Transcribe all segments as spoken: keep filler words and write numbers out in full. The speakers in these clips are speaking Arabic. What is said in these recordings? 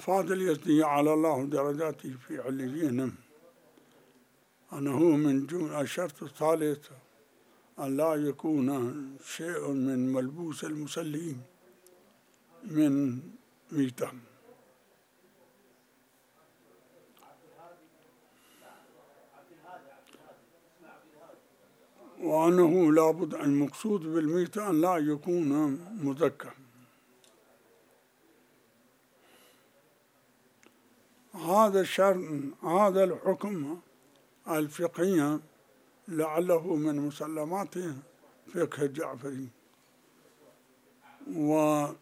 الفاضل اليزدي على الله درجاته في عليين أنه من جملة الشرط الثالث أن لا يكون شيء من ملبوس المصلين من ميتة، وأنه لابد المقصود بالميتة أن لا يكون مذكر. هذا الشرط هذا الحكم الفقهي لعله من مسلماته فقه الجعفري، ونقل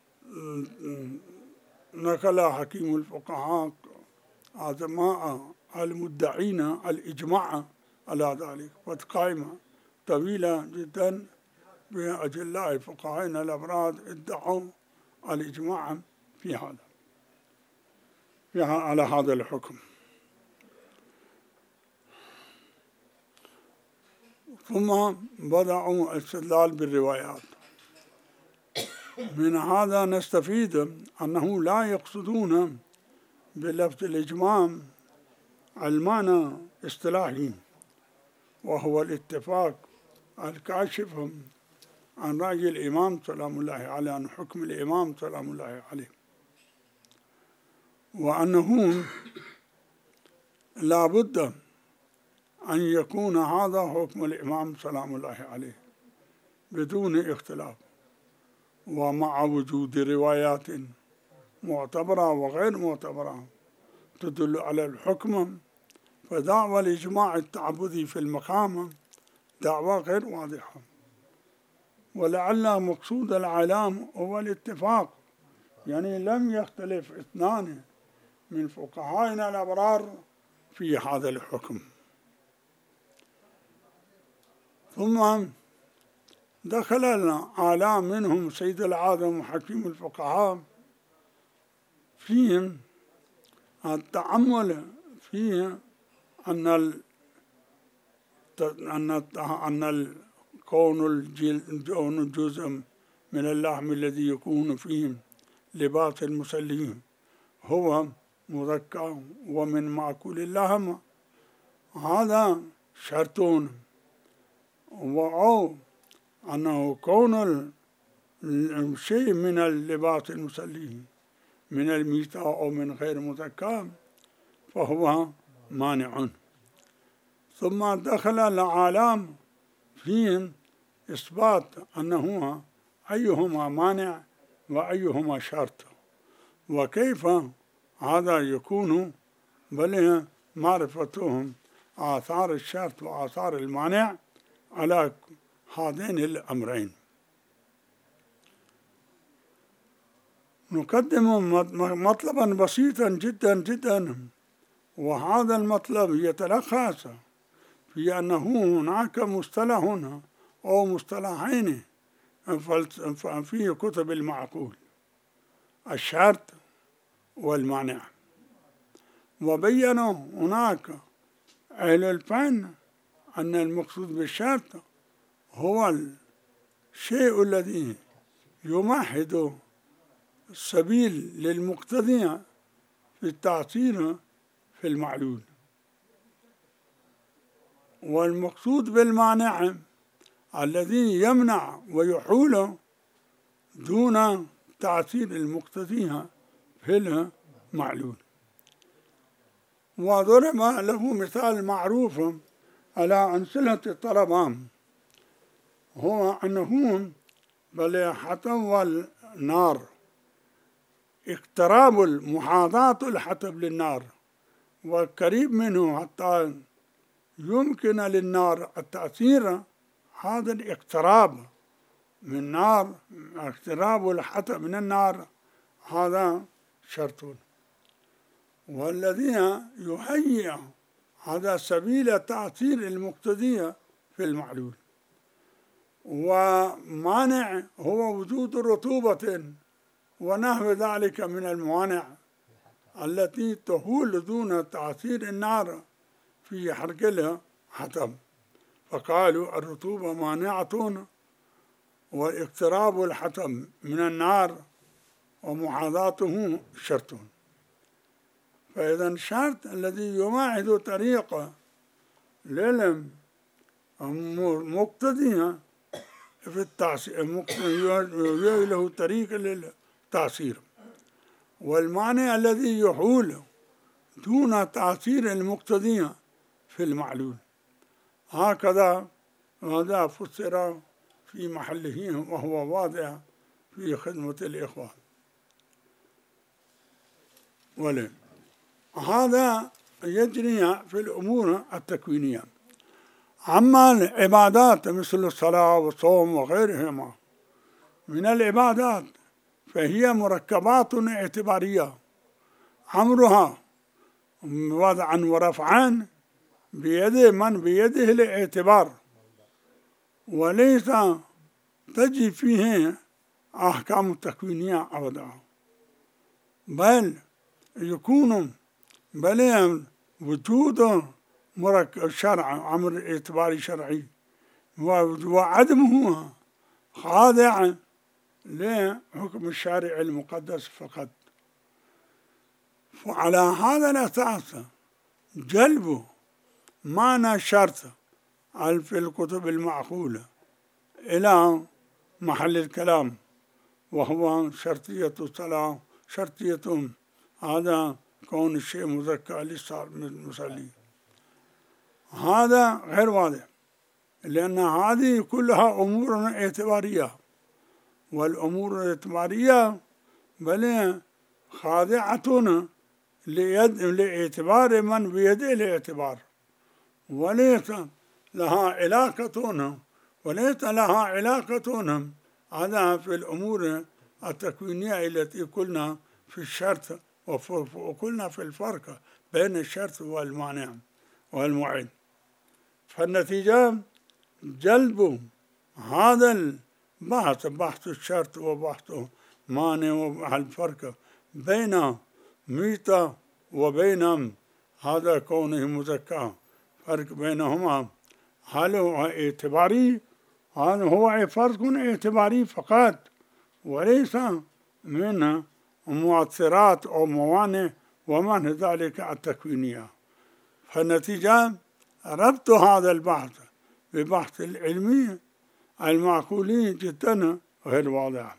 حكيم الفقهاء عظماء المدعين الإجماع على ذلك، وقائمة طويلة جدا بأجلاء فقهائنا الأبراد ادعوا الإجماع في هذا فيها على هذا الحكم. ثم بدأوا الاستدلال بالروايات. من هذا نستفيد أنه لا يقصدون بلفظ الإجماع المعنى اصطلاحي، وهو الاتفاق الكاشف عن رأي الإمام سلام الله عليه، عن حكم الإمام سلام الله عليه، وأنه لا بد أن يكون هذا حكم الإمام سلام الله عليه بدون اختلاف، ومع وجود روايات معتبرة وغير معتبرة تدل على الحكم، فدعوى الإجماع التعبدي في المقام دعوى غير واضحة. ولعل مقصود العلام هو الاتفاق، يعني لم يختلف اثنان من فقهائنا الأبرار في هذا الحكم. ثم دخل العالم منهم سيد العالم وحكيم الفقهاء فيهم التأمل فيه أن ال أن أن الكون الجزء من اللحم الذي يكون فيه لباس المصلين هو مذكر ومن مأكول اللحم، هذا شرطون، وأو أنه كون الشيء من اللباس المصلين من الميتة أو من غير مذكر فهو مانع. ثم دخل العالم فيهم إثبات أنه أيهما مانع وأيهما شرط، وكيف هذا يكون، بل معرفتهم آثار الشرط وآثار المانع على هذين الأمرين. نقدم مطلبا بسيطا جدا جدا، وهذا المطلب يتلخص في أنه هناك مصطلح أو مصطلحين في كتب المعقول: الشرط والمانع. وبينوا هناك أهل الفن أن المقصود بالشرط هو الشيء الذي يمهد السبيل للمقتدي في التأثير في المعلول، والمقصود بالمانع الذي يمنع ويحول دون تأثير المقتدي في المعلول. وضرب له مثال معروف على أمثلة الطلبة، هو أنه بل حطب والنار، اقتراب المحاذاة الحطب للنار والقريب منه حتى يمكن للنار التأثير، هذا الاقتراب من النار، اقتراب الحطب من النار، هذا شرط. والذي يهيئ هذا سبيل تأثير المقتدي في المعلول. ومانع هو وجود رطوبة ونحو ذلك من الموانع التي تهول دون تأثير النار في حرق الحطب، فقالوا الرطوبة مانعة واقتراب الحطب من النار ومحاذاته شرط. فإذا الشرط الذي يمهد طريق العلم مقتضية في التعصير، له طريق للتعصير، والمعنى الذي يحول دون تعصير المقتضية في المعلول. هكذا هذا فسر في محله وهو واضع في خدمة الإخوان. ولن هذا يجري في الأمور التكوينية. أما العبادات مثل الصلاة والصوم وغيرهما من العبادات فهي مركبات اعتبارية أمرها وضعا ورفعا بيد من بيده الاعتبار، وليس تجي فيه أحكام تكوينية أبدا، بل يكون بل وجود مركب شرع أمر اعتباري شرعي وعدمه خاضع لحكم الشارع المقدس فقط. وعلى هذا الأساس جلب معنى شرط في الكتب المعقولة إلى محل الكلام، وهو شرطية الصلاة، شرطية هذا كون الشيء مزكى للمصلي، هذا غير واضح، لأن هذه كلها أمور اعتبارية، والأمور الاعتبارية بل خاضعة لاعتبار من بيده الاعتبار، وليس لها علاقة وليس لها علاقة هذا في الأمور التكوينية التي قلنا في الشرط، وقلنا في الفرق بين الشرط والمانع والموعد. فالنتيجة جلب هذا البحث، بحث الشرط وبحث مانع والفرق بين ميتة وبين هذا كونه مزكى، فرق بينهما هل هو اعتباري؟ هذا هو فرق اعتباري فقط، وليس من مؤثرات أو موانع ومن ذلك التكوينية. فالنتيجة ربط هذا البحث ببحث العلمي المعقولي جدا غير واضح.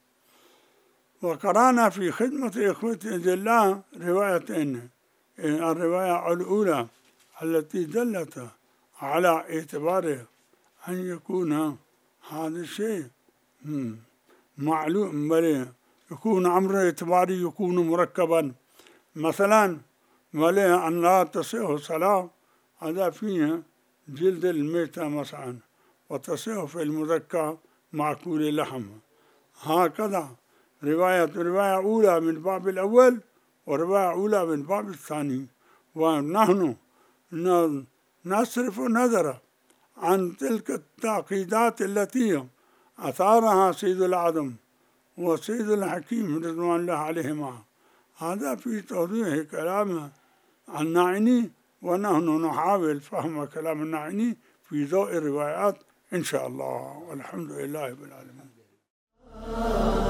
وقرأنا في خدمة إخوة الله روايتين، الرواية الأولى التي دلت على اعتبار أن يكون هذا الشيء معلوم، بل يكون أمر اعتباري يكون مركبا، مثلا ولا أن لا تصح صلاة هذا فيه جلد الميتة مثلا، وتصح في المزكى معقول اللحم. هكذا رواية رواية أولى من باب الأول ورواية أولى من باب الثاني، ونحن نصرف نظر عن تلك التعقيدات التي أثارها سيد العظم وسيد الحكيم رضوان الله عليهما، هذا في توضيح كلام الناعيني، ونحن نحاول فهم كلام الناعيني في ضوء الروايات إن شاء الله، والحمد لله رب العالمين.